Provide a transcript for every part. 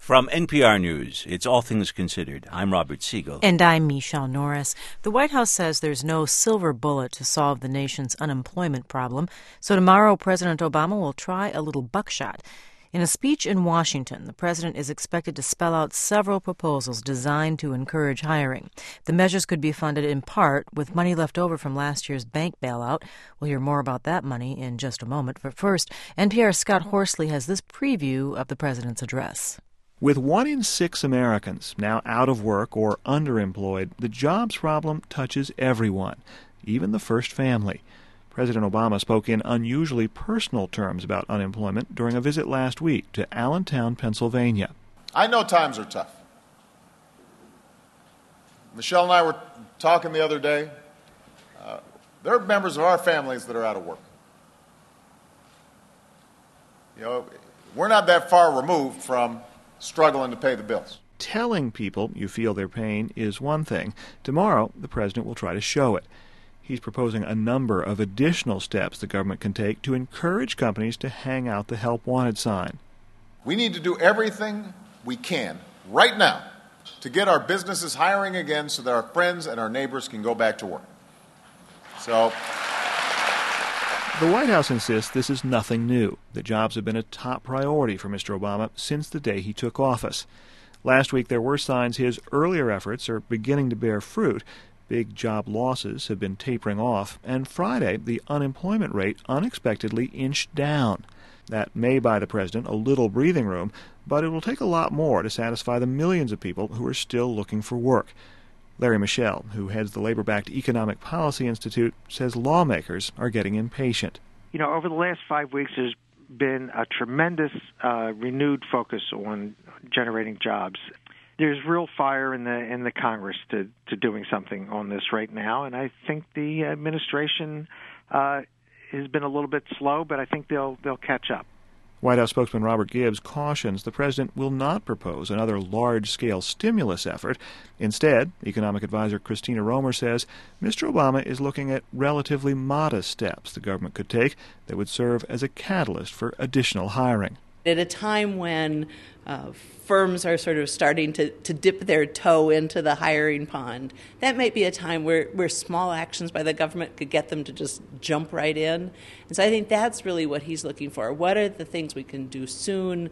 From NPR News, it's All Things Considered. I'm Robert Siegel. And I'm Michelle Norris. The White House says there's no silver bullet to solve the nation's unemployment problem. So tomorrow, President Obama will try a little buckshot. In a speech in Washington, the president is expected to spell out several proposals designed to encourage hiring. The measures could be funded in part with money left over from last year's bank bailout. We'll hear more about that money in just a moment. But first, NPR's Scott Horsley has this preview of the president's address. With 1 in 6 Americans now out of work or underemployed, the jobs problem touches everyone, even the first family. President Obama spoke in unusually personal terms about unemployment during a visit last week to Allentown, Pennsylvania. I know times are tough. Michelle and I were talking the other day. There are members of our families that are out of work. You know, we're not that far removed from struggling to pay the bills. Telling people you feel their pain is one thing. Tomorrow, the president will try to show it. He's proposing a number of additional steps the government can take to encourage companies to hang out the Help Wanted sign. We need to do everything we can right now to get our businesses hiring again so that our friends and our neighbors can go back to work. So, the White House insists this is nothing new, that jobs have been a top priority for Mr. Obama since the day he took office. Last week there were signs his earlier efforts are beginning to bear fruit. Big job losses have been tapering off, and Friday the unemployment rate unexpectedly inched down. That may buy the president a little breathing room, but it will take a lot more to satisfy the millions of people who are still looking for work. Larry Michel, who heads the labor-backed Economic Policy Institute, says lawmakers are getting impatient. You know, over the last 5 weeks, there's been a tremendous renewed focus on generating jobs. There's real fire in the Congress to doing something on this right now, and I think the administration has been a little bit slow, but I think they'll catch up. White House spokesman Robert Gibbs cautions the president will not propose another large-scale stimulus effort. Instead, economic advisor Christina Romer says Mr. Obama is looking at relatively modest steps the government could take that would serve as a catalyst for additional hiring. At a time when firms are sort of starting to dip their toe into the hiring pond, that might be a time where small actions by the government could get them to just jump right in. And so I think that's really what he's looking for. What are the things we can do soon,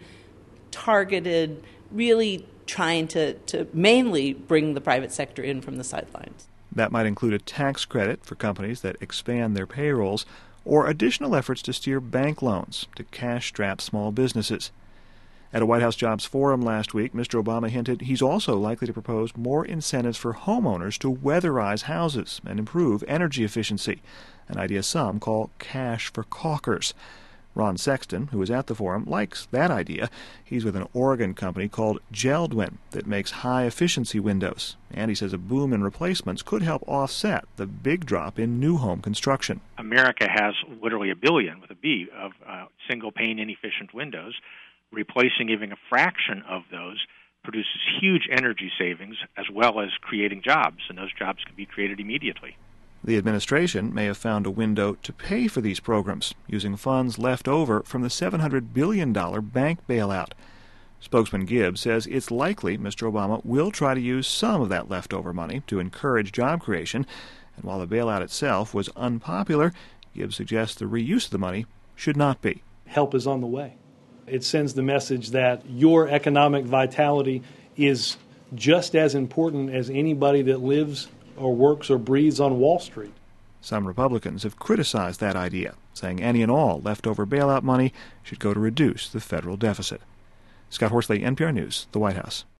targeted, really trying to mainly bring the private sector in from the sidelines? That might include a tax credit for companies that expand their payrolls, or additional efforts to steer bank loans to cash-strapped small businesses. At a White House Jobs Forum last week, Mr. Obama hinted he's also likely to propose more incentives for homeowners to weatherize houses and improve energy efficiency, an idea some call cash for caulkers. Ron Sexton, who was at the forum, likes that idea. He's with an Oregon company called Geldwin that makes high-efficiency windows. And he says a boom in replacements could help offset the big drop in new home construction. America has literally a billion, with a B, of single-pane inefficient windows. Replacing even a fraction of those produces huge energy savings as well as creating jobs, and those jobs can be created immediately. The administration may have found a window to pay for these programs, using funds left over from the $700 billion bank bailout. Spokesman Gibbs says it's likely Mr. Obama will try to use some of that leftover money to encourage job creation, and while the bailout itself was unpopular, Gibbs suggests the reuse of the money should not be. Help is on the way. It sends the message that your economic vitality is just as important as anybody that lives or works or breathes on Wall Street. Some Republicans have criticized that idea, saying any and all leftover bailout money should go to reduce the federal deficit. Scott Horsley, NPR News, the White House.